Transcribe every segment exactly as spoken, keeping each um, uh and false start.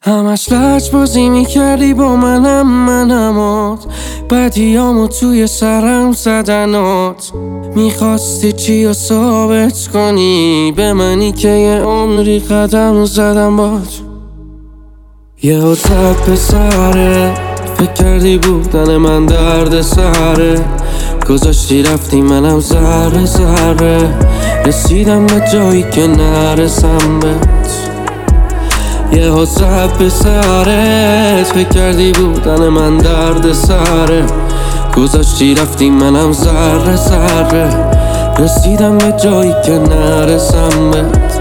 همش لج بازی میکردی با منم منمات بدیامو توی سرم زدنات میخواستی چی رو ثابت کنی به منی که یه عمری قدم زدم باد یه زد به سره فکر کردی بودن من درد سره گذاشتی رفتی منم ذره ذره رسیدم به جایی که نرسم بهت یه حساب به سرت فکر کردی بودن من درد سره گذاشتی رفتی منم ذره ذره رسیدم به جایی که نرسم بهت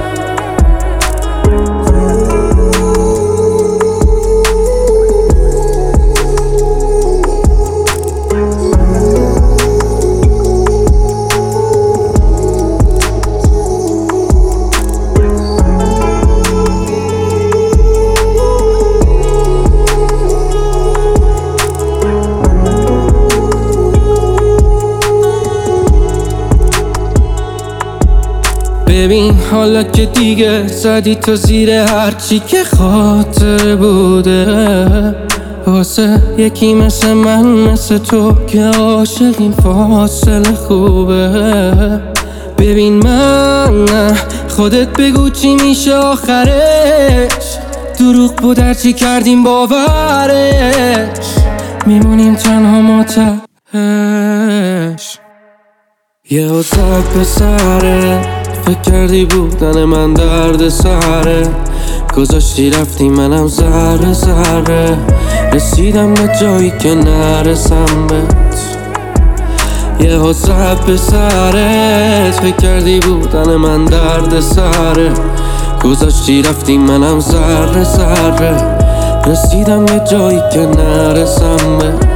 ببین حالا که دیگه زدی تو زیر هرچی که خاطر بوده واسه یکی مثل من مثل تو که عاشق این فاصله خوبه ببین من نه خودت بگو چی میشه آخرش دروغ بود هرچی کردیم باورش میمونیم تنها ما تهش یه زد به سره فکر کردی بودن من درد سره گذاشتی رفتی منم ذره ذره رسیدم به جایی که نرسم بهت یه زد به سرت فکر کردی بودن من درد سره گذاشتی رفتی منم ذره ذره رسیدم به جایی که نرسم بهت